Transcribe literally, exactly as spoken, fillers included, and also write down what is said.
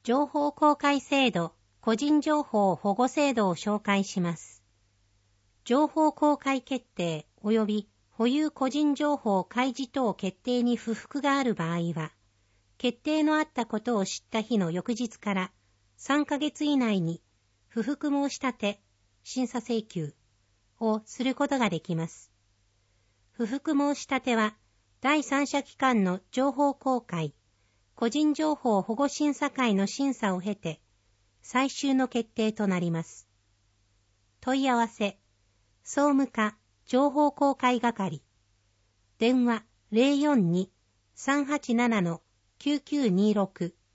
情報公開制度、個人情報保護制度を紹介します。情報公開決定及び保有個人情報開示等決定に不服がある場合は、決定のあったことを知った日の翌日からさんかげつ以内に不服申し立て、審査請求をすることができます。不服申し立ては、第三者機関の情報公開、個人情報保護審査会の審査を経て、最終の決定となります。問い合わせ、総務課情報公開係、電話 ゼロよんに さんはちなな きゅうきゅうにろく